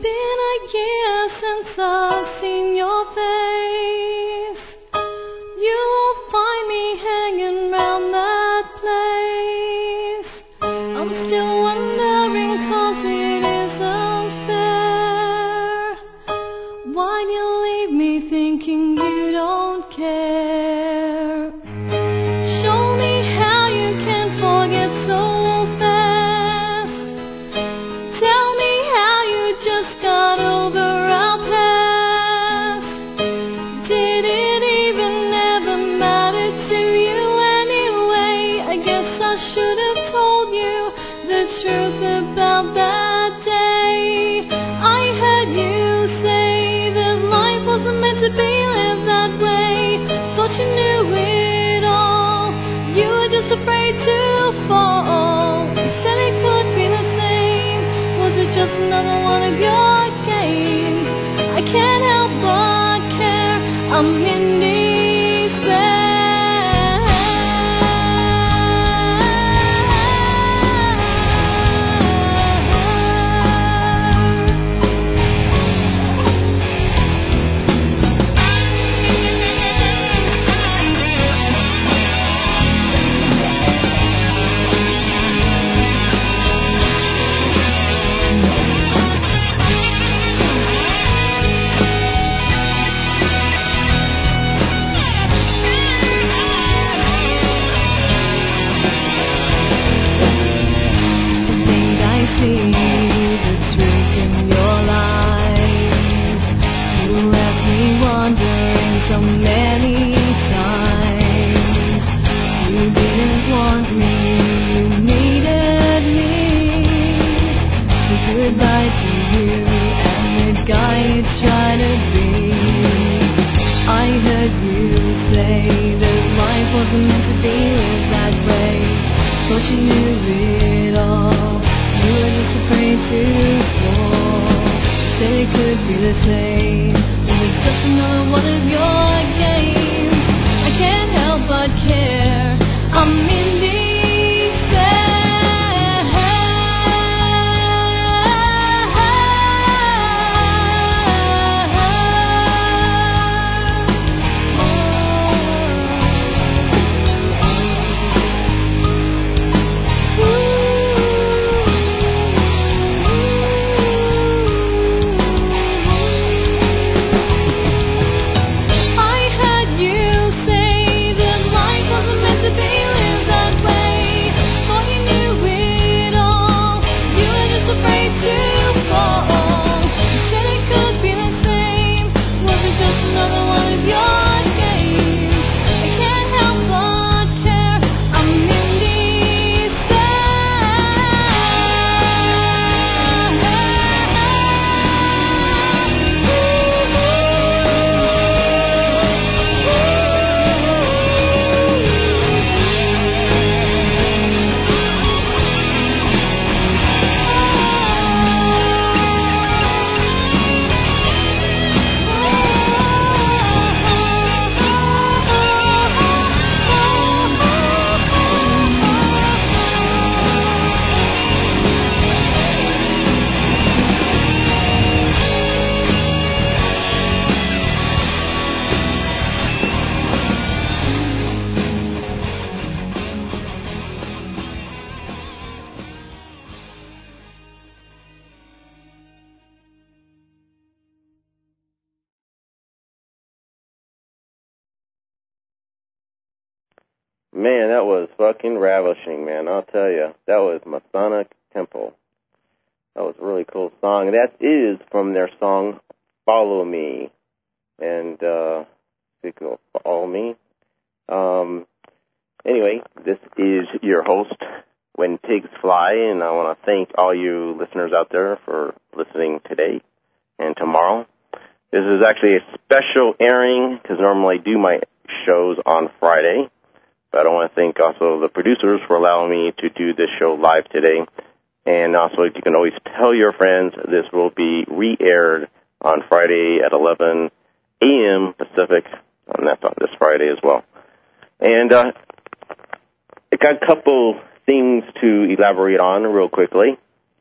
been a year since I've seen your face. You won't find me hanging round that place. I'm still wondering 'cause it isn't fair. Why'd you leave me thinking you don't care? Show me how you can forget so fast. Tell me how you just got over our past. Did it even ever matter to you anyway? I guess I should have told you the truth about that day. I heard you say that life wasn't meant to be lived that way. Thought you knew it all. You were just afraid to fall. You said it could be the same. Was it just another one of your games? I can't help but care. I'm in despair. Man, that was fucking ravishing, man. I'll tell you. That was Masonic Temple. That was a really cool song. That is from their song, Follow Me. And, Follow Me. Anyway, this is your host, When Pigs Fly, and I want to thank all you listeners out there for listening today and tomorrow. This is actually a special airing, because normally I do my shows on Friday. But I want to thank also the producers for allowing me to do this show live today. And also, you can always tell your friends this will be re-aired on Friday at 11 a.m. Pacific, and that's on this Friday as well. And I got a couple things to elaborate on real quickly.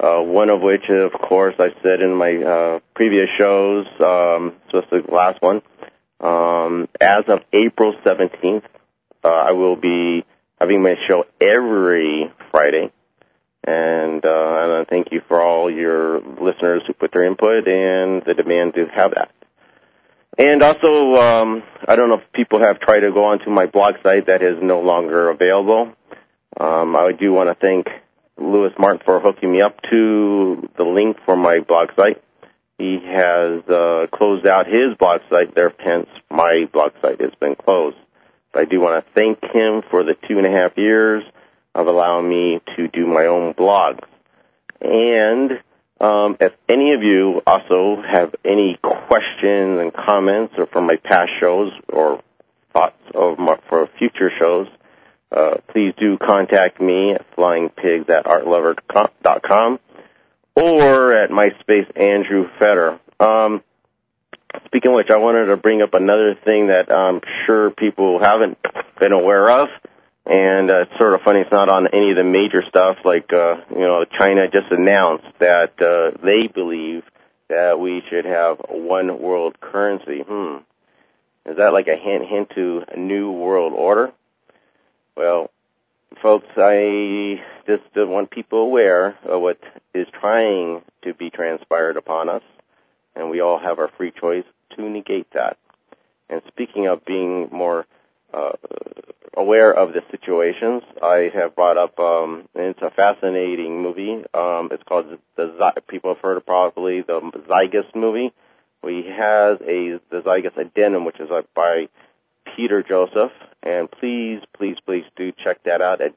one of which, of course, I said in my previous shows, so it's the last one, as of April 17th, I will be having my show every Friday. And I thank you for all your listeners who put their input and the demand to have that. And also, I don't know if people have tried to go onto my blog site that is no longer available. I do want to thank Louis Martin for hooking me up to the link for my blog site. He has closed out his blog site, hence my blog site has been closed. But I do want to thank him for the 2.5 years of allowing me to do my own blog. And if any of you also have any questions and comments or from my past shows or thoughts for future shows, please do contact me at flyingpigs@artlover.com or at MySpace Andrew Fetter. Speaking of which, I wanted to bring up another thing that I'm sure people haven't been aware of, and it's sort of funny. It's not on any of the major stuff, like China just announced that they believe that we should have one world currency. Is that like a hint to a new world order? Well, folks, I just want people aware of what is trying to be transpired upon us, and we all have our free choice to negate that. And speaking of being more aware of the situations, I have brought up, and it's a fascinating movie. It's called people have heard of probably the Zygus movie. We have the Zygus Addendum, which is by Peter Joseph, and please do check that out at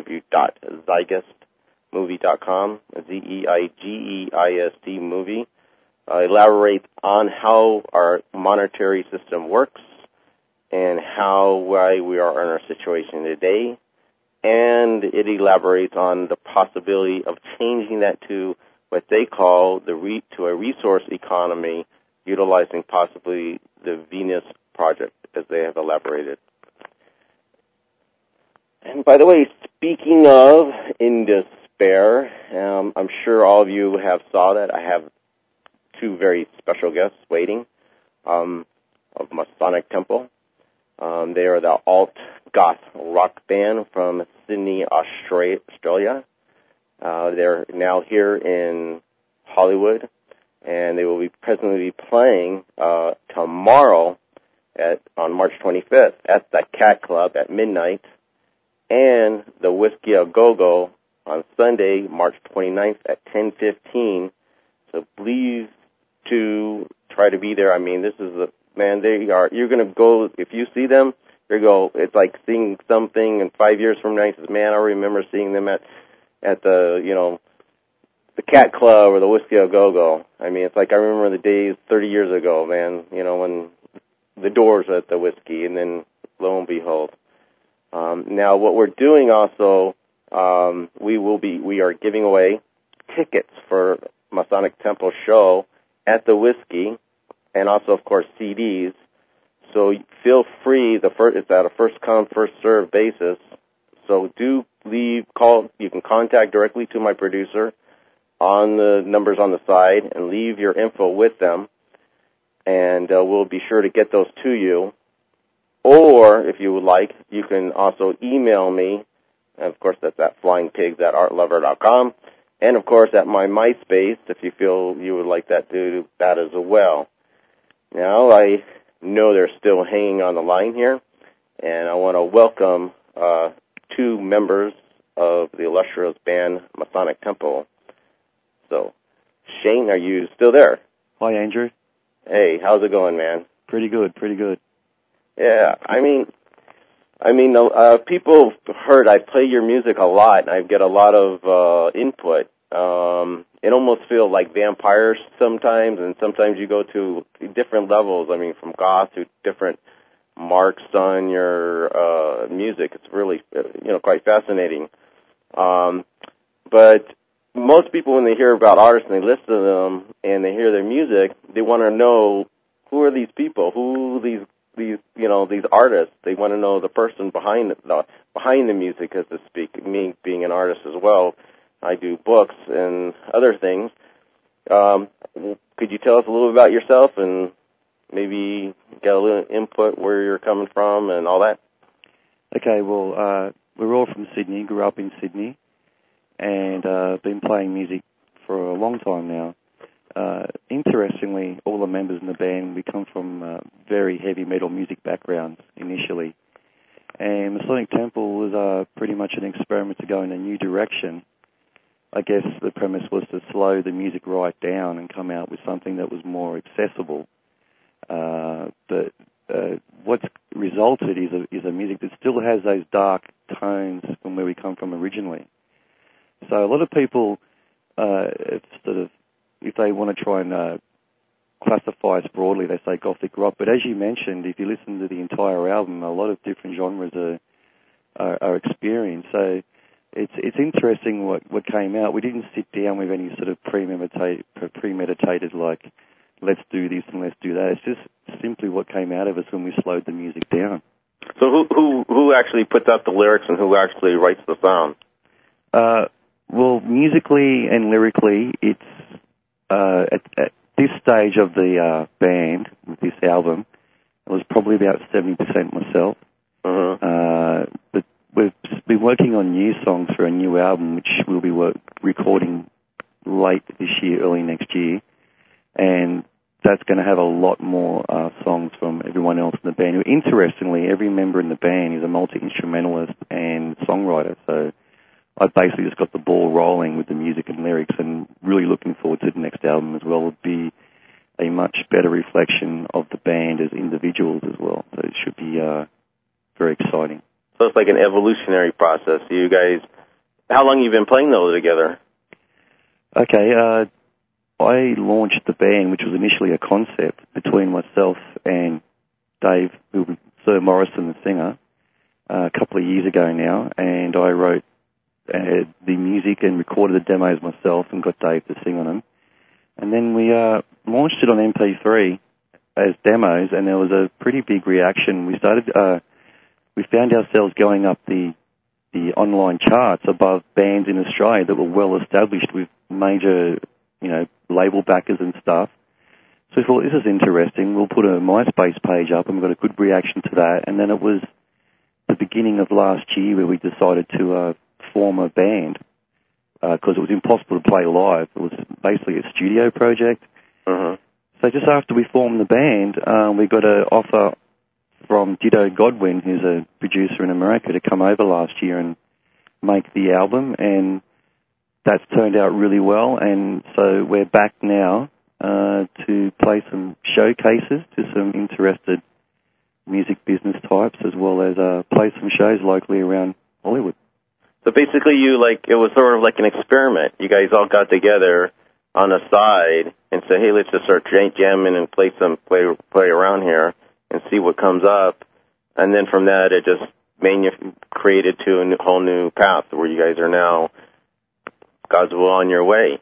www.zygestmovie.com, ZEIGEIST movie. Elaborate on how our monetary system works and why we are in our situation today, and it elaborates on the possibility of changing that to what they call to a resource economy, utilizing possibly the Venus Project, as they have elaborated. And by the way, speaking of in despair, I'm sure all of you have saw that I have two very special guests waiting of Masonic Temple. They are the alt-goth rock band from Sydney, Australia. They're now here in Hollywood, and they will be presently playing tomorrow on March 25th at the Cat Club at midnight, and the Whiskey A Go-Go on Sunday, March 29th at 10:15. So please to try to be there. I mean, this is you're going to go, if you see them, it's like seeing something, and 5 years from now, you says, man, I remember seeing them at the Cat Club or the Whiskey A Go-Go. I mean, it's like I remember the days 30 years ago, man, when the Doors were at the Whiskey, and then lo and behold. Now, what we're doing also, we are giving away tickets for Masonic Temple show at the Whiskey, and also, of course, CDs. So feel free. It's at a first come, first served basis. So do call. You can contact directly to my producer on the numbers on the side and leave your info with them, and we'll be sure to get those to you. Or, if you would like, you can also email me. And of course, that's at flyingpigs@artlover.com. And, of course, at my MySpace, if you feel you would like that, do that as well. Now, I know they're still hanging on the line here, and I want to welcome two members of the illustrious band Masonic Temple. So, Shane, are you still there? Hi, Andrew. Hey, how's it going, man? Pretty good. Yeah, I mean, people heard I play your music a lot, and I get a lot of input. It almost feels like vampires sometimes, and sometimes you go to different levels. I mean, from goth to different marks on your music. It's really, quite fascinating. But most people, when they hear about artists and they listen to them and they hear their music, they want to know who are these people, these artists. They want to know the person behind the music, as to speak. Me being an artist as well, I do books and other things. Could you tell us a little about yourself and maybe get a little input where you're coming from and all that? Okay, well, we're all from Sydney, grew up in Sydney, and been playing music for a long time now. Interestingly, all the members in the band, we come from very heavy metal music backgrounds initially. And Masonic Temple was pretty much an experiment to go in a new direction. I guess the premise was to slow the music right down and come out with something that was more accessible. But what's resulted is a music that still has those dark tones from where we come from originally. So a lot of people if they want to try and classify us broadly, they say Gothic rock. But as you mentioned, if you listen to the entire album, a lot of different genres are experienced. So it's interesting what came out. We didn't sit down with any sort of premeditated like, let's do this and let's do that. It's just simply what came out of us when we slowed the music down. So who actually puts out the lyrics and who actually writes the sound? Well, musically and lyrically, it's at this stage of the band with this album, it was probably about 70% myself. But we've been working on new songs for a new album, which we'll be recording late this year, early next year, and that's going to have a lot more songs from everyone else in the band. Interestingly, every member in the band is a multi-instrumentalist and songwriter, so I basically just got the ball rolling with the music and lyrics, and really looking forward to the next album as well. It'll be a much better reflection of the band as individuals as well, so it should be very exciting. So it's like an evolutionary process. You guys, how long have you been playing those together? Okay, I launched the band, which was initially a concept between myself and Dave, Sir Morrison, the singer, a couple of years ago now, and I wrote the music and recorded the demos myself and got Dave to sing on them. And then we launched it on MP3 as demos, and there was a pretty big reaction. We found ourselves going up the online charts above bands in Australia that were well established with major, label backers and stuff. So we thought, this is interesting. We'll put a MySpace page up, and we got a good reaction to that. And then it was the beginning of last year where we decided to form a band because it was impossible to play live. It was basically a studio project. So just after we formed the band, we got an offer from Ditto Godwin, who's a producer in America, to come over last year and make the album, and that's turned out really well. And so we're back now to play some showcases to some interested music business types, as well as play some shows locally around Hollywood. So basically it was sort of like an experiment. You guys all got together on the side and said, hey, let's just start jamming and play around here and see what comes up. And then from that, it just created to a whole new path where you guys are now, God's will, on your way,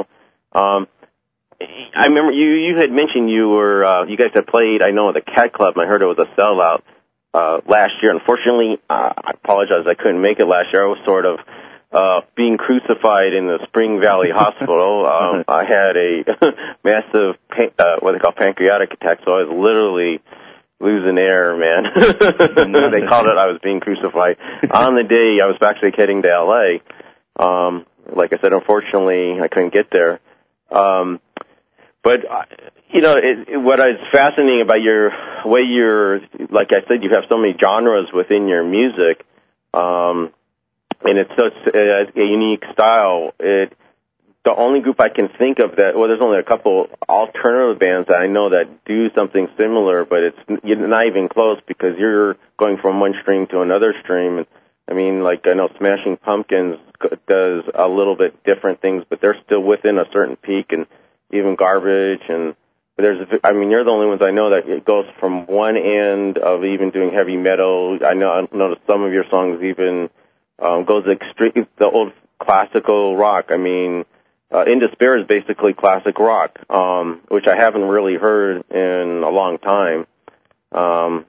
I remember you had mentioned you guys had played, I know, at the Cat Club, and I heard it was a sellout last year. Unfortunately, I apologize, I couldn't make it last year. I was sort of being crucified in the Spring Valley Hospital. I had a massive, what they call pancreatic attack, so I was literally losing air, man. They called it I was being crucified. On the day, I was actually heading to L.A. Like I said, unfortunately, I couldn't get there. But, what is fascinating about your way like I said, you have so many genres within your music, and it's such a unique style. The only group I can think of there's only a couple alternative bands that I know that do something similar, but it's not even close because you're going from one stream to another stream. I mean, like I know Smashing Pumpkins does a little bit different things, but they're still within a certain peak, and even Garbage, but you're the only ones I know that it goes from one end of even doing heavy metal. I noticed some of your songs even goes extreme, the old classical rock. I mean, In Despair is basically classic rock, which I haven't really heard in a long time.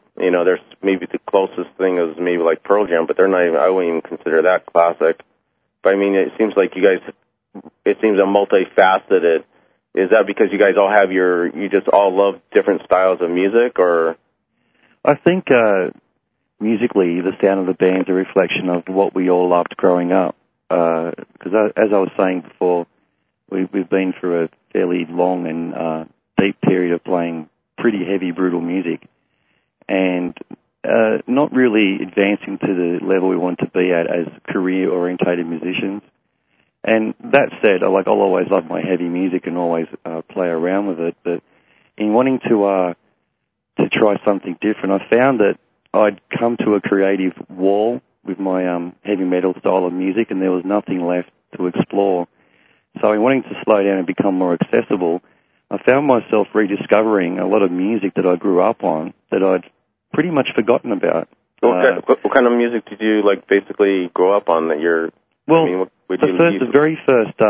There's maybe the closest thing is maybe like Pearl Jam, but they're not even, I wouldn't even consider that classic. But I mean, it seems like you guys, it seems a multifaceted. Is that because you guys all have you just all love different styles of music, or? I think musically, the sound of the band's a reflection of what we all loved growing up. Because as I was saying before, we've been through a fairly long and deep period of playing pretty heavy, brutal music, and not really advancing to the level we want to be at as career-orientated musicians. And that said, I'll always love my heavy music and always play around with it. But in wanting to try something different, I found that I'd come to a creative wall with my heavy metal style of music, and there was nothing left to explore. So in wanting to slow down and become more accessible, I found myself rediscovering a lot of music that I grew up on that I'd pretty much forgotten about. What kind of music did you basically grow up on that you're? Well, I mean, the very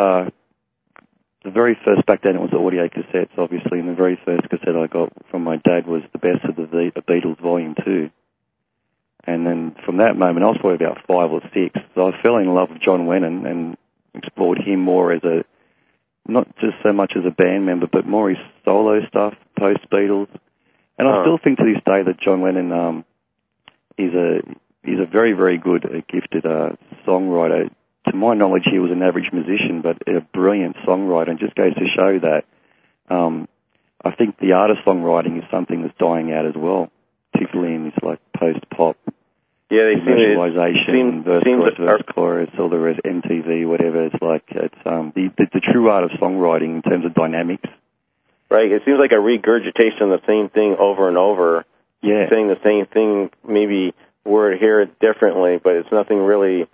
first back then it was audio cassettes, obviously, and the very first cassette I got from my dad was the Best of the Beatles Volume 2. And then from that moment, I was probably about 5 or 6, so I fell in love with John Lennon and explored him more as not just so much as a band member, but more his solo stuff, post-Beatles. And I still think to this day that John Lennon is a very, very good, gifted songwriter. To my knowledge, he was an average musician, but a brilliant songwriter, and just goes to show that I think the art of songwriting is something that's dying out as well, particularly in this post-pop commercialization, verse chorus, all the rest, MTV, whatever. It's the true art of songwriting in terms of dynamics. Right. It seems like a regurgitation of the same thing over and over. Yeah. Saying the same thing, maybe word hear it differently, but it's nothing really.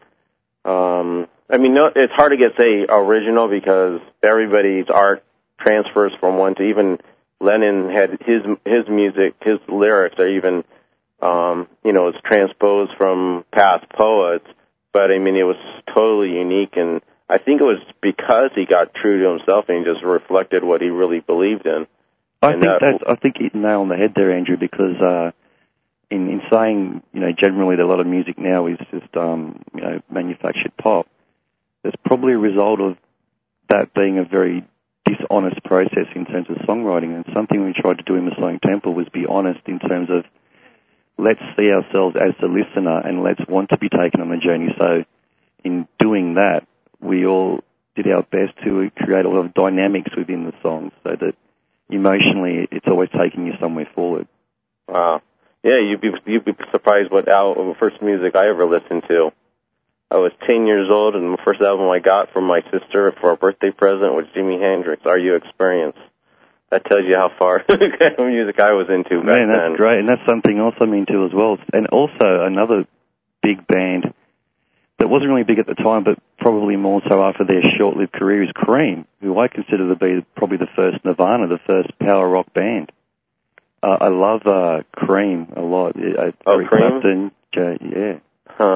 It's hard to get original because everybody's art transfers from one to even Lennon had his music, his lyrics are even it's transposed from past poets, but I mean it was totally unique, and I think it was because he got true to himself and he just reflected what he really believed in. I think you nailed on the head there, Andrew, because in saying, generally that a lot of music now is just, manufactured pop, it's probably a result of that being a very dishonest process in terms of songwriting. And something we tried to do in Masonic Temple was be honest in terms of let's see ourselves as the listener and let's want to be taken on the journey. So in doing that, we all did our best to create a lot of dynamics within the songs so that emotionally it's always taking you somewhere forward. Wow. Yeah, you'd be surprised what first music I ever listened to. I was 10 years old, and the first album I got from my sister for a birthday present was Jimi Hendrix, Are You Experienced? That tells you how far the kind of music I was into back then. Man, that's great, and that's something else I'm into as well. And also another big band that wasn't really big at the time, but probably more so after their short-lived career, is Cream, who I consider to be probably the first Nirvana, the first power rock band. I love Cream a lot. Eric Cream? Clapton, yeah. Huh.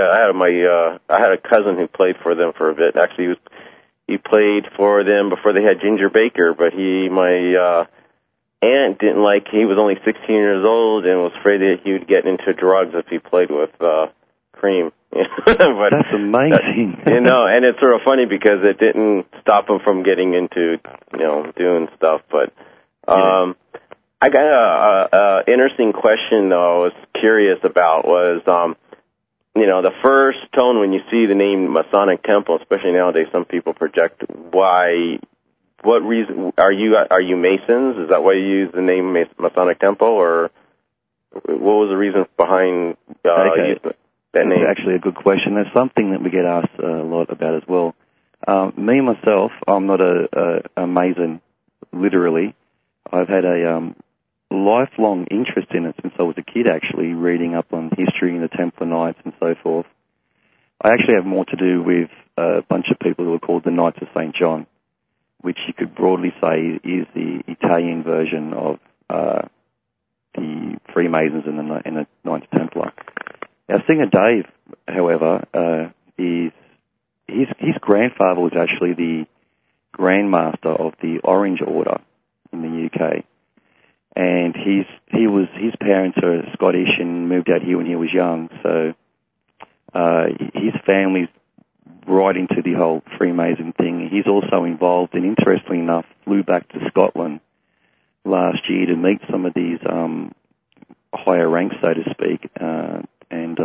I had a cousin who played for them for a bit. Actually, he played for them before they had Ginger Baker, but my aunt didn't like. He was only 16 years old and was afraid that he would get into drugs if he played with Cream. But that's amazing. And it's sort of funny because it didn't stop him from getting into doing stuff. But I got a interesting question though. I was curious about was the first tone when you see the name Masonic Temple, especially nowadays, some people project what reason are you Masons? Is that why you use the name Masonic Temple, or what was the reason behind that name? That's actually a good question. That's something that we get asked a lot about as well. Me, myself, I'm not a Mason, literally. I've had a lifelong interest in it since I was a kid, actually, reading up on history and the Templar Knights and so forth. I actually have more to do with a bunch of people who are called the Knights of St. John, which you could broadly say is the Italian version of the Freemasons and the Knights Templar. Our singer Dave, however, his grandfather was actually the Grandmaster of the Orange Order in the UK. And his parents are Scottish and moved out here when he was young, so his family's right into the whole Freemason thing. He's also involved, and interestingly enough, flew back to Scotland last year to meet some of these higher ranks, so to speak, and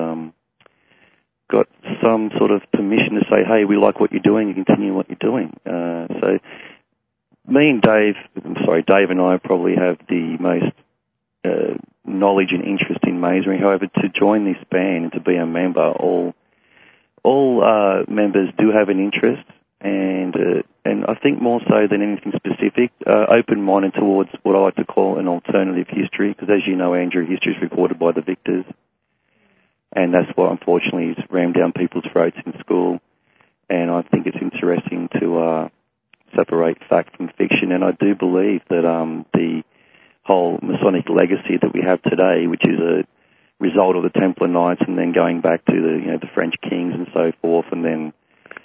got some sort of permission to say, hey, we like what you're doing, you continue what you're doing. So me and Dave and I probably have the most knowledge and interest in Masonry. However, to join this band and to be a member, all members do have an interest, and I think more so than anything specific, open-minded towards what I like to call an alternative history, because as you know, Andrew, history is reported by the victors, and that's what unfortunately is rammed down people's throats in school, and I think it's interesting to separate fact from fiction, and I do believe that the whole Masonic legacy that we have today, which is a result of the Templar Knights and then going back to the French kings and so forth, and then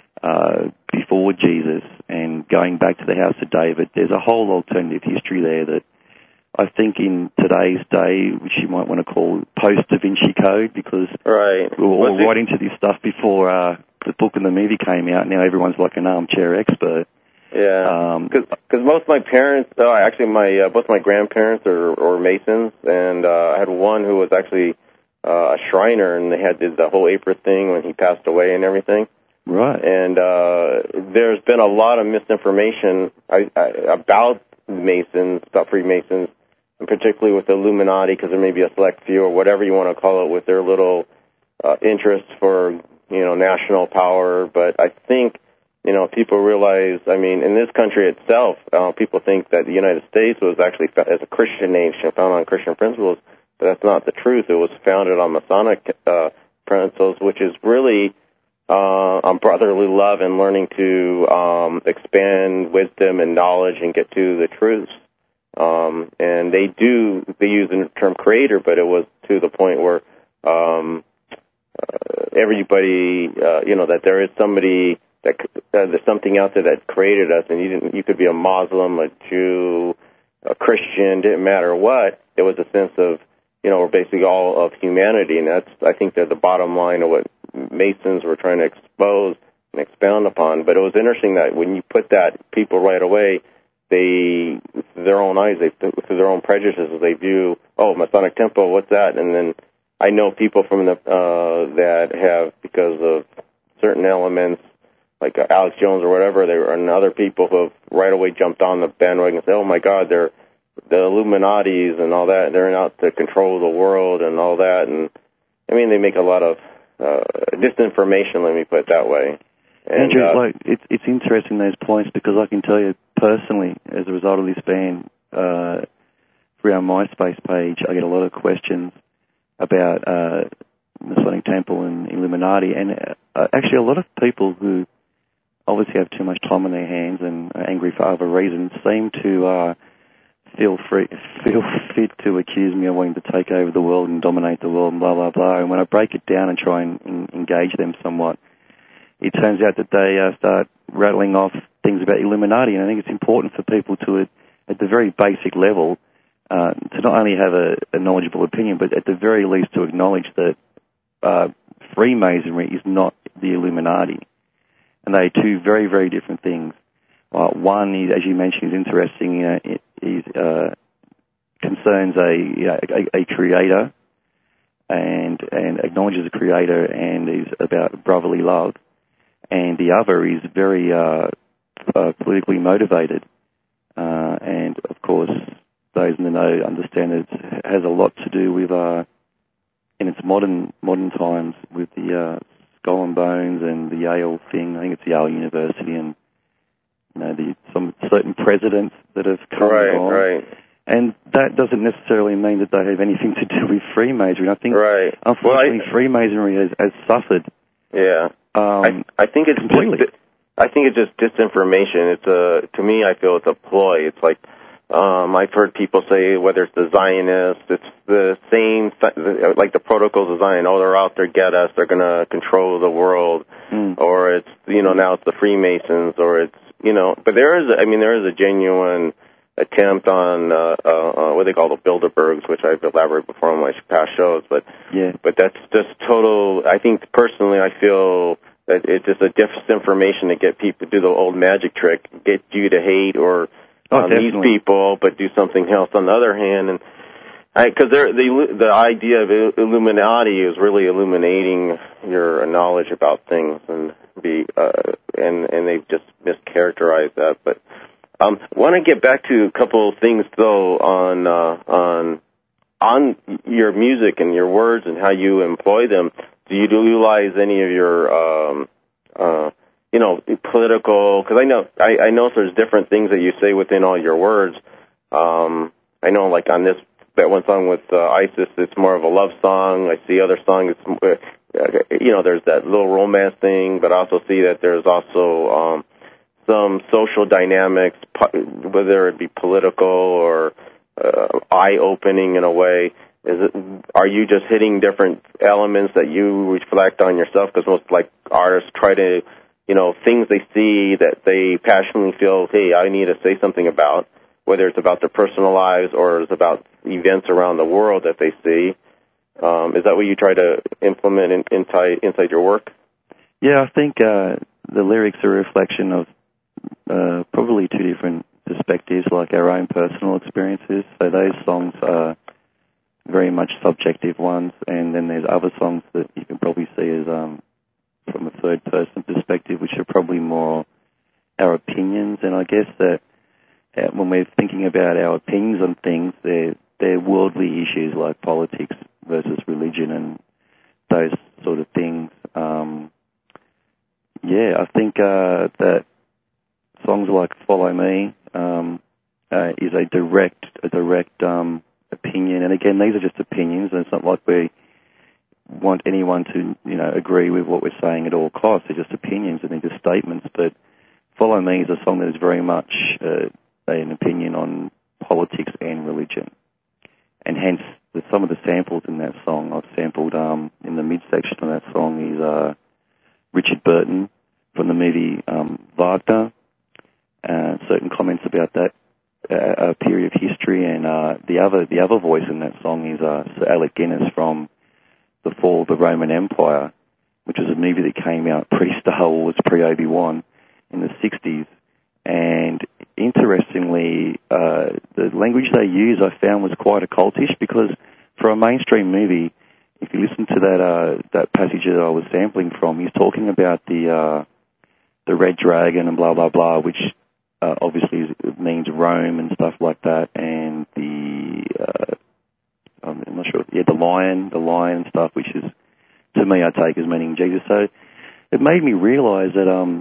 before Jesus and going back to the House of David, there's a whole alternative history there that I think in today's day, which you might want to call post-Da Vinci Code, because we were all right into this stuff before the book and the movie came out. Now everyone's like an armchair expert. Yeah, because most of my parents, both my grandparents are Masons, and I had one who was actually a Shriner, and they did the whole April thing when he passed away and everything. Right. And there's been a lot of misinformation about Masons, about Freemasons, and particularly with the Illuminati, because there may be a select few or whatever you want to call it with their little interests for national power. But I think people realize, in this country itself, people think that the United States was actually as a Christian nation, founded on Christian principles, but that's not the truth. It was founded on Masonic principles, which is really on brotherly love and learning to expand wisdom and knowledge and get to the truths. And they use the term creator, but it was to the point where everybody, that there is somebody that there's something out there that created us, and you could be a Muslim, a Jew, a Christian, didn't matter what. It was a sense of, we're basically all of humanity, and I think that's the bottom line of what Masons were trying to expose and expound upon. But it was interesting that when you put that, people right away, through their own eyes, through their own prejudices, they view, Masonic Temple, what's that? And then I know people from that have, because of certain elements, like Alex Jones or whatever, and other people who have right away jumped on the bandwagon and said, oh my God, they're the Illuminatis and all that, they're out to control the world and all that. And they make a lot of disinformation, let me put it that way. And, Andrew, it's interesting, those points, because I can tell you personally, as a result of this band, through our MySpace page, I get a lot of questions about Masonic Temple and Illuminati, and actually a lot of people who obviously have too much time on their hands and are angry for other reasons seem to feel fit to accuse me of wanting to take over the world and dominate the world and blah, blah, blah. And when I break it down and try and engage them somewhat, it turns out that they start rattling off things about Illuminati. And I think it's important for people to, at the very basic level, to not only have a knowledgeable opinion, but at the very least to acknowledge that Freemasonry is not the Illuminati. And they are two very, very different things. One is, as you mentioned, is interesting. It concerns a creator and acknowledges a creator and is about brotherly love. And the other is very politically motivated. And of course, those in the know understand that it has a lot to do with, in its modern times, with the Skull and Bones and the Yale thing. I think it's Yale University, and some certain presidents that have come along. Right. And that doesn't necessarily mean that they have anything to do with Freemasonry. I think, unfortunately, Freemasonry has suffered. Yeah. I think it's completely. I think it's just disinformation. To me, I feel it's a ploy. It's like, I've heard people say, whether it's the Zionists, it's the same, like the protocols of Zion. Oh, they're out there, get us. They're going to control the world. Or it's, now it's the Freemasons, or it's, but there is a genuine attempt on, what they call the Bilderbergs, which I've elaborated before on my past shows. But that's just total, I think personally, I feel It's just a disinformation to get people to do the old magic trick, get you to hate or these people, but do something else on the other hand. And because the idea of Illuminati is really illuminating your knowledge about things, and they've just mischaracterized that. But want to get back to a couple of things though on your music and your words and how you employ them. Do you utilize any of your political? Because I know there's different things that you say within all your words. I know, like on that one song with ISIS, it's more of a love song. I see other songs, there's that little romance thing, but I also see that there's also some social dynamics, whether it be political or eye-opening in a way. Are you just hitting different elements that you reflect on yourself? Because most artists try to, things they see that they passionately feel, hey, I need to say something about, whether it's about their personal lives or it's about events around the world that they see. Is that what you try to implement inside your work? Yeah, I think the lyrics are a reflection of probably two different perspectives, like our own personal experiences. So those songs are very much subjective ones, and then there's other songs that you can probably see as from a third-person perspective, which are probably more our opinions. And I guess that when we're thinking about our opinions on things, they're worldly issues like politics versus religion and those sort of things. I think that songs like "Follow Me" is a direct opinion, and again, these are just opinions, and it's not like we want anyone to, agree with what we're saying at all costs. They're just opinions and they're just statements. But "Follow Me" is a song that is very much an opinion on politics and religion, and hence some of the samples in that song I've sampled in the midsection of that song is Richard Burton from the movie Wagner. Certain comments about that period of history, and the other voice in that song is Sir Alec Guinness from The Fall of the Roman Empire, which was a movie that came out pre-Star Wars, pre-Obi-Wan in the 60s. And interestingly, the language they use I found was quite occultish, because for a mainstream movie, if you listen to that passage that I was sampling from, he's talking about the red dragon and blah, blah, blah, which obviously means Rome and stuff like that, and I'm not sure, the lion and stuff, which is, to me, I take as meaning Jesus. So it made me realize that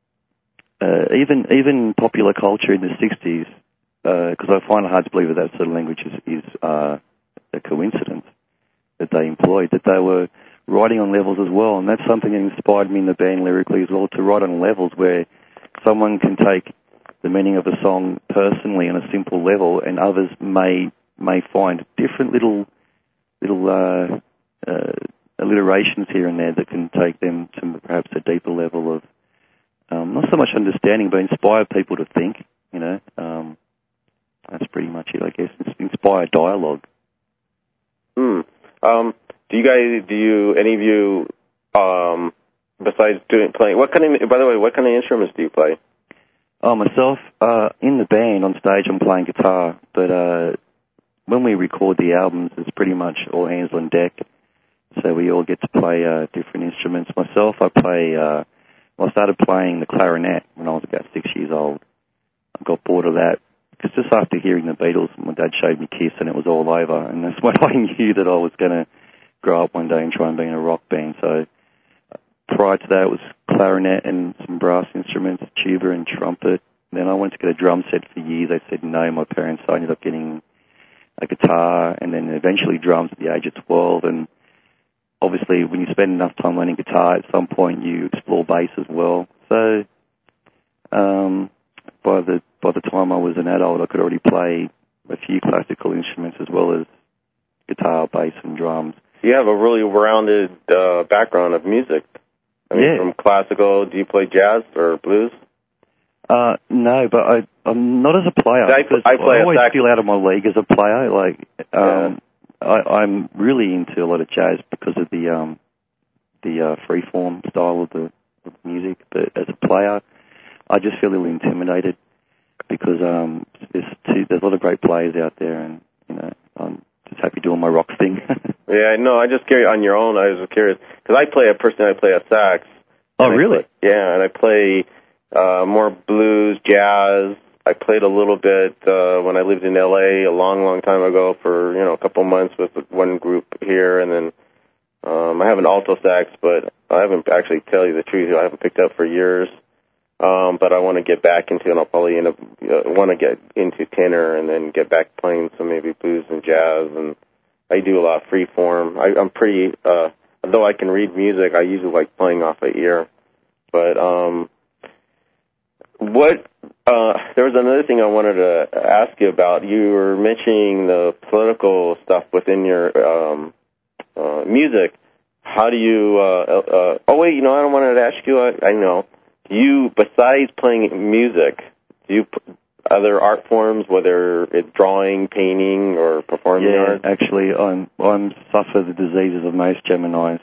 even popular culture in the 60s, because I find it hard to believe that sort of language is a coincidence that they employed, that they were writing on levels as well, and that's something that inspired me in the band lyrically as well, to write on levels where someone can take the meaning of a song personally on a simple level, and others may find different little alliterations here and there that can take them to perhaps a deeper level of not so much understanding, but inspire people to think. That's pretty much it, I guess. It's inspire dialogue. Do you any of you besides playing, what kind of instruments do you play? Myself, in the band on stage, I'm playing guitar, but when we record the albums, it's pretty much all hands on deck, so we all get to play different instruments. Myself, I started playing the clarinet when I was about 6 years old. I got bored of that, because just after hearing the Beatles, my dad showed me Kiss, and it was all over, and that's when I knew that I was going to grow up one day and try and be in a rock band. So prior to that, it was clarinet and some brass instruments, tuba and trumpet. Then I wanted to get a drum set for years. They said no, my parents. So I ended up getting a guitar, and then eventually drums at the age of 12. And obviously, when you spend enough time learning guitar, at some point you explore bass as well. So by the time I was an adult, I could already play a few classical instruments as well as guitar, bass, and drums. You have a really rounded background of music. From classical, do you play jazz or blues? No, but I'm not as a player. I always feel out of my league as a player. I'm really into a lot of jazz because of the freeform style with music, but as a player, I just feel a little intimidated because there's a lot of great players out there, and I'm just happy doing my rock thing. Yeah, no, I just curious on your own. I was curious because I play a sax. Oh, really? And I play more blues, jazz. I played a little bit when I lived in L.A. a long, long time ago for a couple months with one group here, and then I have an alto sax, but I haven't actually, tell you the truth, I haven't picked up for years. But I want to get back into, and I'll probably want to get into tenor and then get back playing some maybe blues and jazz. And I do a lot of free form. I'm pretty, though I can read music, I usually like playing off of ear. But there was another thing I wanted to ask you about. You were mentioning the political stuff within your music. How do you? I don't want to ask you. I know. Do you, besides playing music, do you other art forms, whether it's drawing, painting, or performing art? Yeah, actually, I suffer the diseases of most Geminis.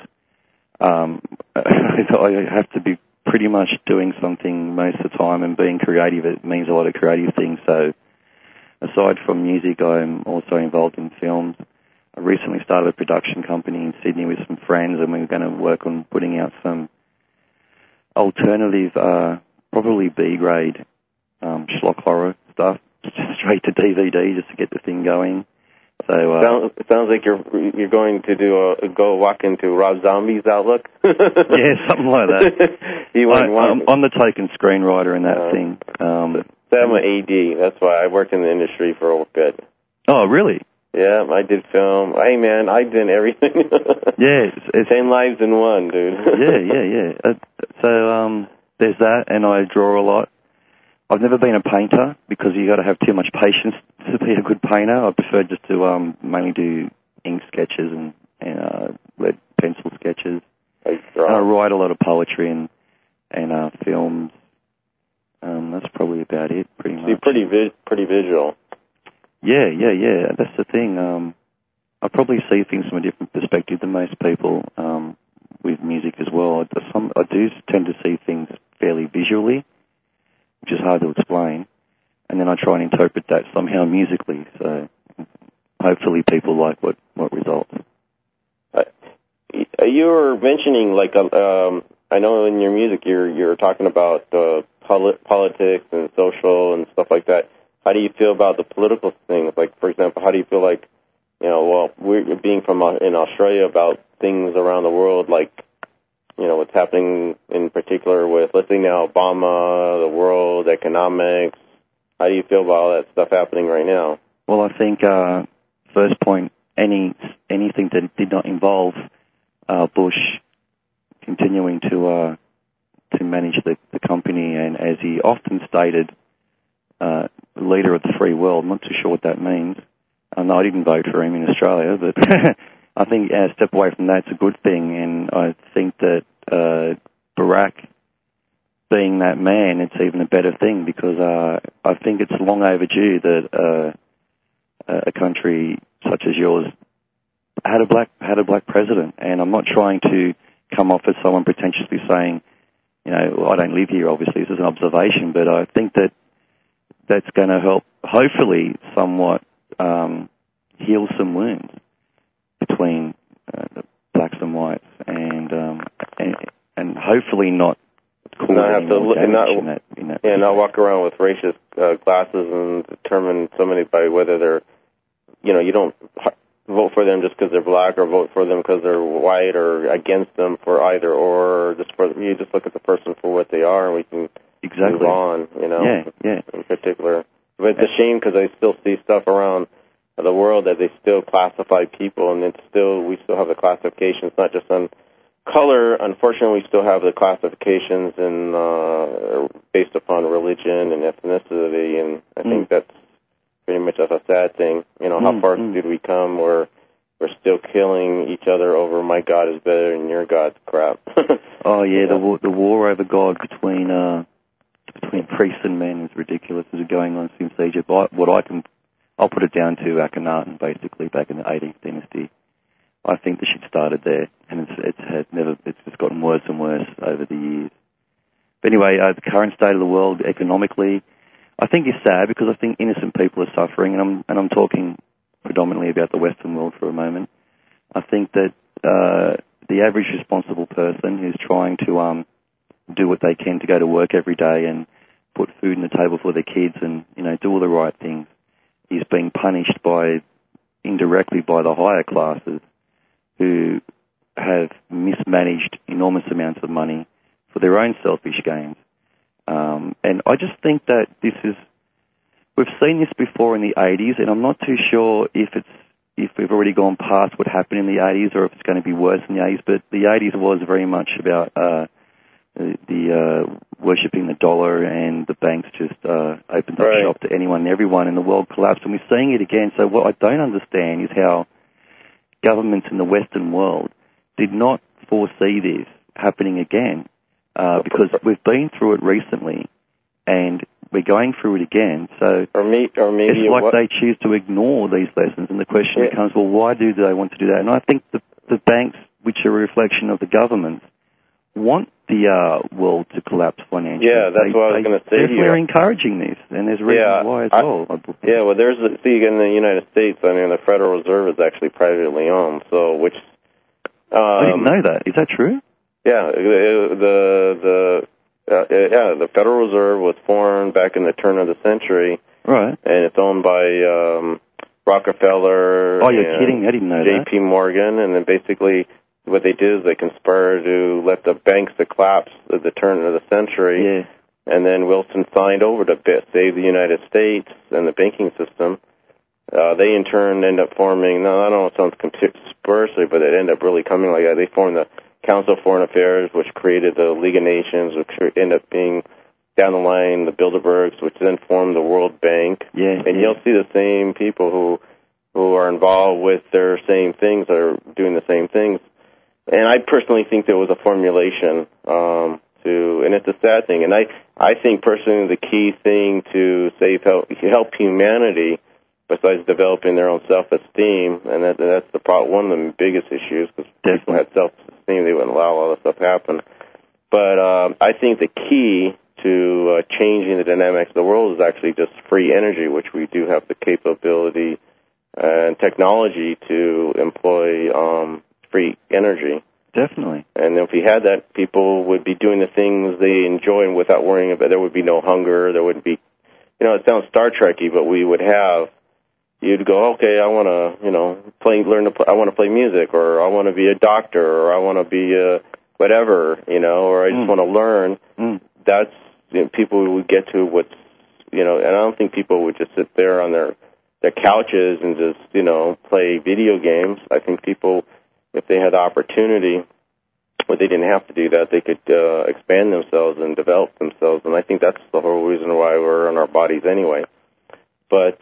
I have to be pretty much doing something most of the time, and being creative, it means a lot of creative things. So aside from music, I'm also involved in films. I recently started a production company in Sydney with some friends, and we're going to work on putting out some alternative, probably B-grade schlock horror stuff, straight to DVD just to get the thing going. So it sounds like you're going to go walk into Rob Zombie's Outlook. Yeah, something like that. I'm the token screenwriter in that thing. I'm an AD. That's why I worked in the industry for a bit. Oh, really? Yeah, I did film. Hey, man, I did everything. Yeah. It's 10 lives in one, dude. Yeah. So there's that, and I draw a lot. I've never been a painter because you got to have too much patience to be a good painter. I prefer just to mainly do ink sketches and lead pencil sketches. And I write a lot of poetry and films. That's probably about it, pretty much. So you're pretty visual. Yeah. That's the thing. I probably see things from a different perspective than most people with music as well. I do tend to see things fairly visually, which is hard to explain, and then I try and interpret that somehow musically. So hopefully people like what results. You were mentioning, I know in your music you're talking about politics and social and stuff like that. How do you feel about the political things? Like, for example, how do you feel like, we're being from in Australia, about things around the world, like, what's happening in particular with, let's say now, Obama, the world, economics. How do you feel about all that stuff happening right now? Well, I think, first point, anything that did not involve Bush continuing to manage the company, and as he often stated, leader of the free world. I'm not too sure what that means. No, I didn't vote for him in Australia, but I think a step away from that's a good thing, and I think that Barack being that man, it's even a better thing, because I think it's long overdue that a country such as yours had a black president. And I'm not trying to come off as someone pretentiously saying, I don't live here, obviously, this is an observation, but I think that that's going to help, hopefully, somewhat heal some wounds between the blacks and whites, and hopefully not cause any more damage in that. Yeah, not walk around with racist glasses and determine somebody by whether they're, you don't vote for them just because they're black, or vote for them because they're white, or against them for either or. You just look at the person for what they are, and we can move on. Yeah. In particular, but it's a shame because I still see stuff around the world that they still classify people, and we still have the classifications, not just on color. Unfortunately, we still have the classifications based upon religion and ethnicity, and I think that's pretty much a sad thing. How far did we come where we're still killing each other over my God is better than your God's crap? Oh yeah, the war over God between priests and men is ridiculous. It's been going on since Egypt. I'll put it down to Akhenaten, basically, back in the 18th dynasty. I think the shit started there, and it's just gotten worse and worse over the years. But anyway, the current state of the world economically, I think is sad because I think innocent people are suffering, and I'm talking predominantly about the Western world for a moment. I think that the average responsible person who's trying to do what they can to go to work every day and put food on the table for their kids and, you know, do all the right things is being punished indirectly by the higher classes who have mismanaged enormous amounts of money for their own selfish gains. And I just think that we've seen this before in the 80s, and I'm not too sure if we've already gone past what happened in the 80s or if it's going to be worse in the 80s, but the 80s was very much about the worshipping the dollar, and the banks just opened up shop to anyone and everyone, and the world collapsed, and we're seeing it again. So what I don't understand is how governments in the Western world did not foresee this happening again, because we've been through it recently, and we're going through it again. So maybe it's like they choose to ignore these lessons, and the question becomes, well, why do they want to do that? And I think the banks, which are a reflection of the governments, want the world to collapse financially. Yeah, that's what I was going to say. They're encouraging this, and there's reasons why as well. Well, in the United States, I mean, the Federal Reserve is actually privately owned, so which... I didn't know that. Is that true? Yeah, the Federal Reserve was formed back in the turn of the century. Right. And it's owned by Rockefeller. Oh, you're kidding? I didn't know that. J.P. Morgan, and then basically what they did is they conspired to let the banks collapse at the turn of the century. Yeah. And then Wilson signed over to save the United States and the banking system. They in turn end up forming, I don't know if it sounds conspiracy, but it ended up really coming like that. They formed the Council of Foreign Affairs, which created the League of Nations, which ended up being, down the line, the Bilderbergs, which then formed the World Bank. Yeah. And you'll see the same people who are involved with their same things, are doing the same things. And I personally think there was a formulation and it's a sad thing. And I think personally the key thing to help humanity, besides developing their own self-esteem, and that's one of the biggest issues, because people had self-esteem, they wouldn't allow all this stuff to happen. But I think the key to changing the dynamics of the world is actually just free energy, which we do have the capability and technology to employ free energy. Definitely. And if we had that, people would be doing the things they enjoy and without worrying about. There would be no hunger. There wouldn't be, it sounds Star Trek-y, but we would have. You'd go, okay, I want to I want to play music, or I want to be a doctor, or I want to be whatever, or I just want to learn. That's people would get to what's, and I don't think people would just sit there on their couches and just play video games. I think people, if they had the opportunity, but they didn't have to do that, they could expand themselves and develop themselves, and I think that's the whole reason why we're in our bodies anyway. But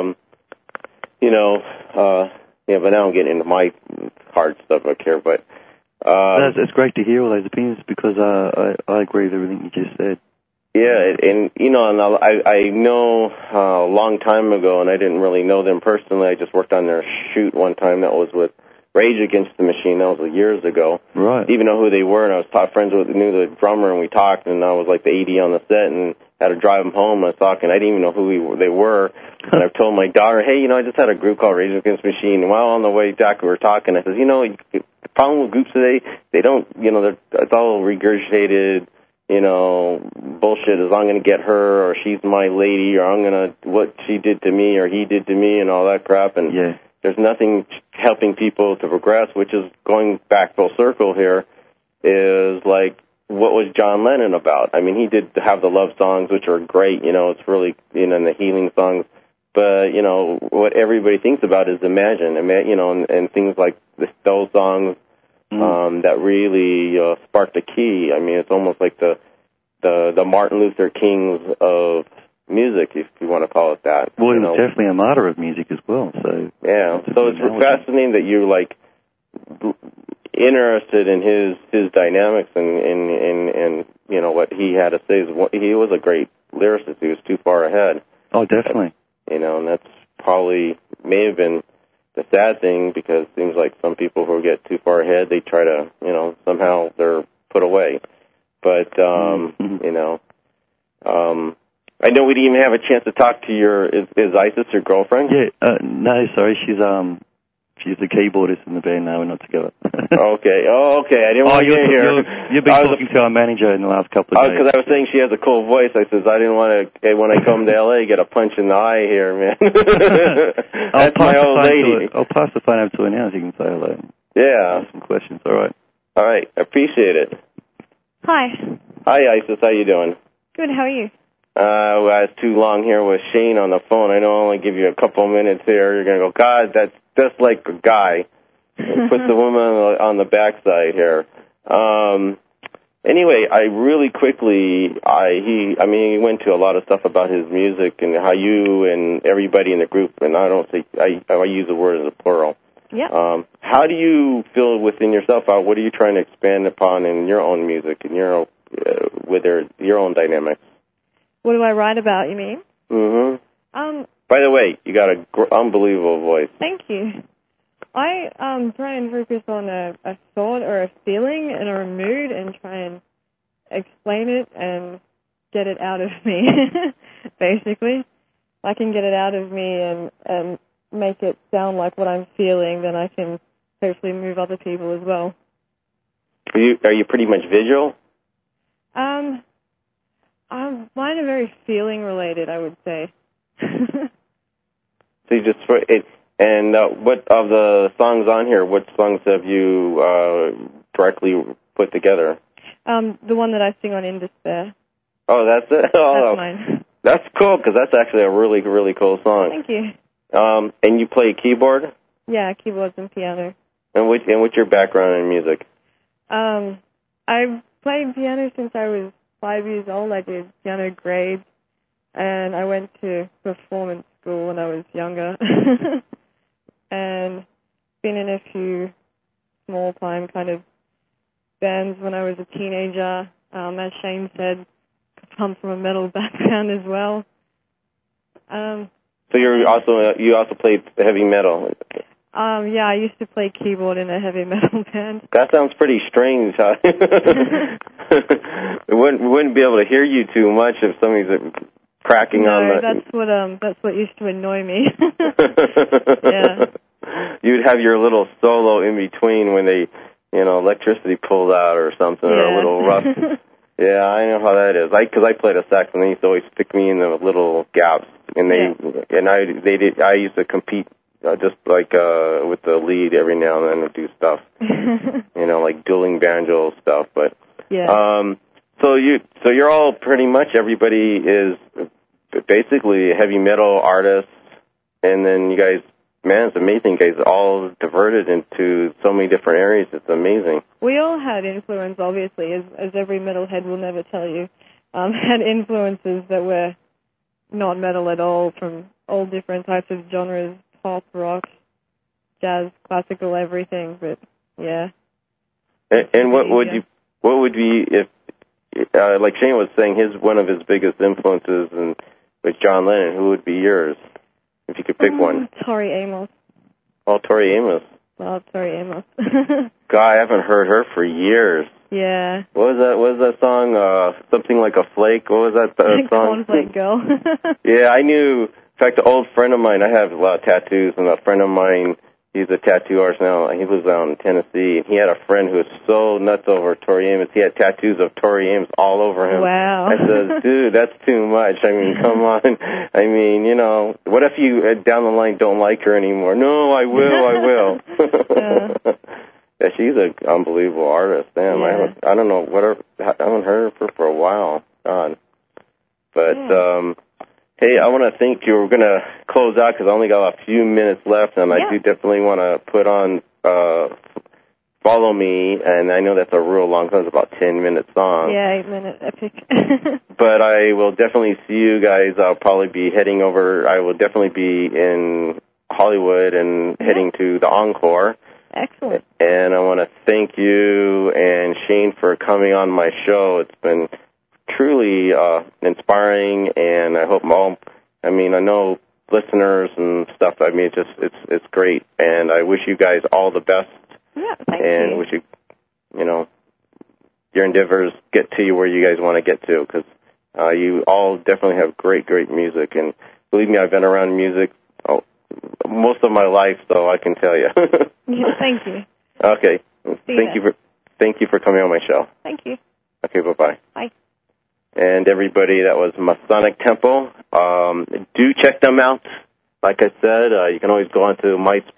but now I'm getting into my hard stuff up here. But it's great to hear all those opinions, because I agree with everything you just said. Yeah, and I know a long time ago, and I didn't really know them personally. I just worked on their shoot one time. That was with Rage Against the Machine. That was years ago. Right. Even know who they were, and I was knew the drummer, and we talked, and I was like the AD on the set, and had to drive them home. I was talking. I didn't even know who they were. And I told my daughter, hey, I just had a group called Rage Against the Machine. And while on the way back, we were talking. I said, the problem with groups today, they don't, it's all regurgitated, bullshit is I'm going to get her, or she's my lady, or I'm going to, what she did to me, or he did to me, and all that crap. And there's nothing helping people to progress, which is going back full circle here, is like, what was John Lennon about? I mean, he did have the love songs, which are great, it's really, and the healing songs. But, what everybody thinks about is Imagine, and things like those songs that really sparked a key. I mean, it's almost like the Martin Luther Kings of music, if you want to call it that. Well, he was definitely a martyr of music as well. So yeah, so it's fascinating that you're like interested in his dynamics and what he had to say. He was a great lyricist. He was too far ahead. Oh, definitely. And that's probably may have been the sad thing, because it seems like some people who get too far ahead, they try to, somehow they're put away. But, you know, I know we didn't even have a chance to talk to is Isis your girlfriend? Yeah, no, sorry, she's the keyboardist in the band now. We're not together. Okay. Oh, okay. I didn't want to get here. You've been talking to our manager in the last couple of days. Because I was saying she has a cool voice. I says I didn't want to, when I come to L.A., get a punch in the eye here, man. That's my old lady. I'll pass the phone over to her now so you can say hello. Yeah. Ask some questions. All right. All right. Appreciate it. Hi. Hi, Isis. How you doing? Good, how are you? Well, I was too long here with Shane on the phone. I know I only give you a couple of minutes here. You're going to go, God, that's just like a guy. Put the woman on the backside here. Anyway, I really quickly, he went to a lot of stuff about his music and how you and everybody in the group, and I use the word as a plural. Yeah. How do you feel within yourself? What are you trying to expand upon in your own music and your own dynamics? What do I write about, you mean? Mm-hmm. By the way, you got an unbelievable voice. Thank you. I try and focus on a thought or a feeling and or a mood and try and explain it and get it out of me, basically. If I can get it out of me and make it sound like what I'm feeling, then I can hopefully move other people as well. Are you pretty much visual? Mine are very feeling related, I would say. So you just what of the songs on here? What songs have you directly put together? The one that I sing on In Despair. Oh, that's it. Oh, that's mine. That's cool because that's actually a really, really cool song. Thank you. And you play keyboard? Yeah, keyboards and piano. And what's your background in music? I've played piano since I was 5 years old. I did piano grades, and I went to performance school when I was younger, and been in a few small-time kind of bands when I was a teenager. As Shane said, come from a metal background as well. So you also played heavy metal? Yeah, I used to play keyboard in a heavy metal band. That sounds pretty strange. Huh? We wouldn't be able to hear you too much if somebody's cracking on the... No, that's what used to annoy me. Yeah. You'd have your little solo in between when they, electricity pulled out or something, or a little rust. Yeah, I know how that is. Because I played a sax, and they used to always stick me in the little gaps, and I used to compete just like with the lead every now and then to do stuff, like dueling banjo stuff. But yeah. So you're all pretty much everybody is basically heavy metal artists, and then you guys, man, it's amazing. You guys all diverted into so many different areas. It's amazing. We all had influence, obviously, as every metalhead will never tell you. Had influences that were not metal at all, from all different types of genres, pop, rock, jazz, classical, everything. But yeah. And what would be if, like Shane was saying, one of his biggest influences was John Lennon. Who would be yours if you could pick one? Tori Amos. Oh, Tori Amos. Well, Tori Amos. God, I haven't heard her for years. Yeah. What was that song? Something Like a Flake. What was that song? Cornflake Girl. Yeah, I knew. In fact, an old friend of mine, I have a lot of tattoos, and a friend of mine, he's a tattoo artist now. He lives out in Tennessee, and he had a friend who was so nuts over Tori Amos. He had tattoos of Tori Amos all over him. Wow. I said, dude, that's too much. I mean, come on. I mean, what if you down the line don't like her anymore? No, I will. Yeah, she's an unbelievable artist. Damn, yeah. I don't know I haven't heard of her for a while. God. But, hey, I want to thank you. We're going to close out because I only got a few minutes left, and I do definitely want to put on Follow Me, and I know that's a real long song. It's about 10-minute song. Yeah, 8-minute epic. But I will definitely see you guys. I'll probably be heading over. I will definitely be in Hollywood and heading to the Encore. Excellent. And I want to thank you and Shane for coming on my show. It's been truly inspiring, and I hope I know listeners and stuff. I mean, it's great, and I wish you guys all the best. Yeah, thank and you. wish you, your endeavors get to you where you guys want to get to, because you all definitely have great, great music. And believe me, I've been around music most of my life, so I can tell you. Yeah, thank you. Okay. Thank you for coming on my show. Thank you. Okay, bye-bye. Bye. And everybody, that was Masonic Temple. Do check them out. Like I said, you can always go onto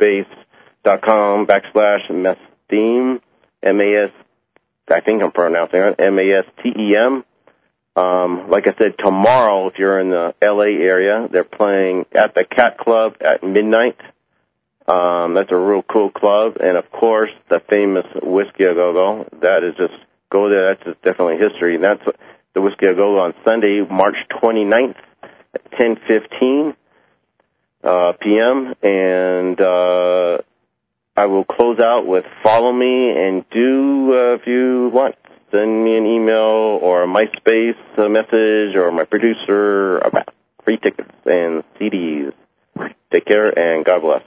myspace.com/Mestem, M-A-S, I think I'm pronouncing it, M-A-S-T-E-M. Like I said, tomorrow, if you're in the L.A. area, they're playing at the Cat Club at midnight. That's a real cool club. And, of course, the famous Whiskey A Go-Go. That is just, go there, that's just definitely history. And that's the Whiskey A Go-Go on Sunday, March 29th at 10:15 p.m. And I will close out with Follow Me, and if you want, send me an email or a MySpace message or my producer about free tickets and CDs. Take care, and God bless.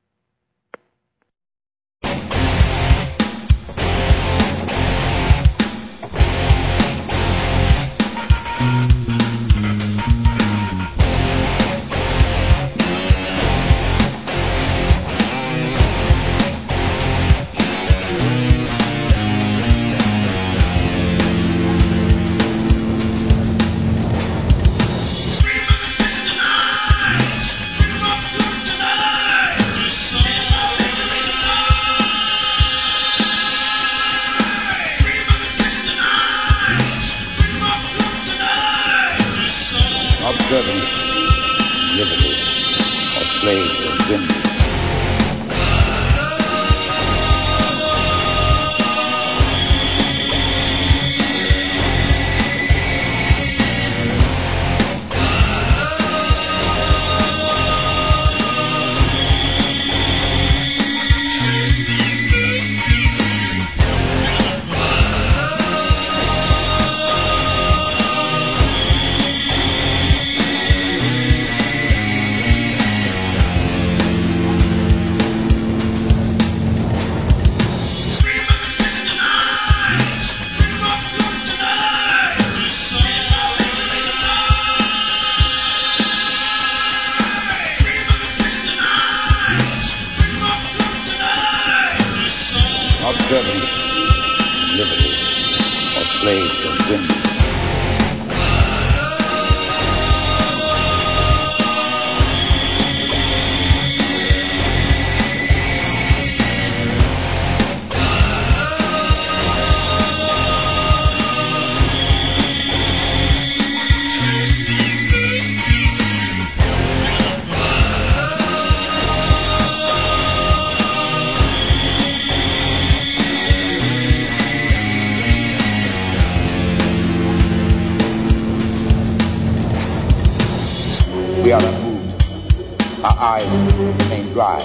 We are unmoved. Our eyes remain dry.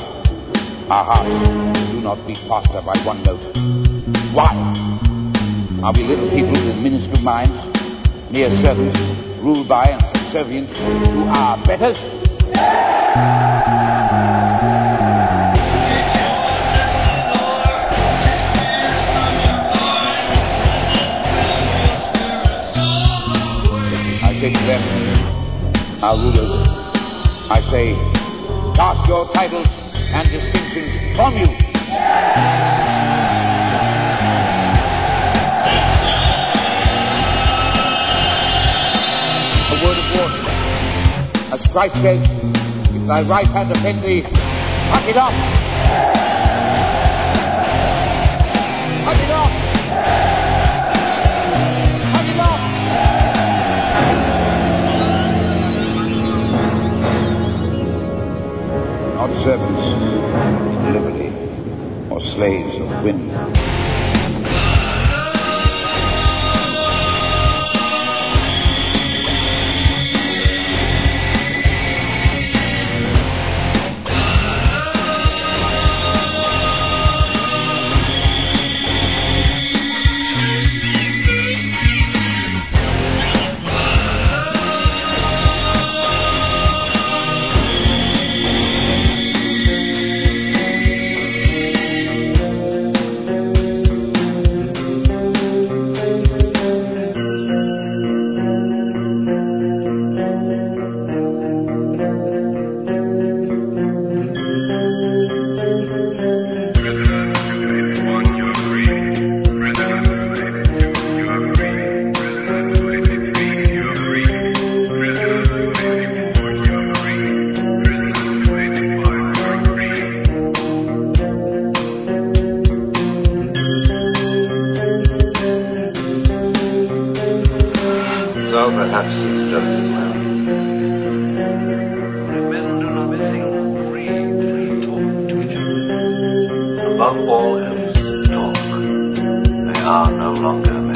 Our hearts do not beat faster by one note. Why? Are we little people with minuscule minds, mere servants, ruled by and subservient to our betters? I say to them, our rulers, I say, cast your titles and distinctions from you. A word of warning. As Christ says, if thy right hand offend thee, cut it off. Cut it off. Cut it off. Not servants of liberty or slaves of wind. of all else talk. They are no longer men.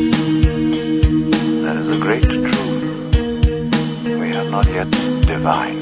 Great truth we have not yet divined.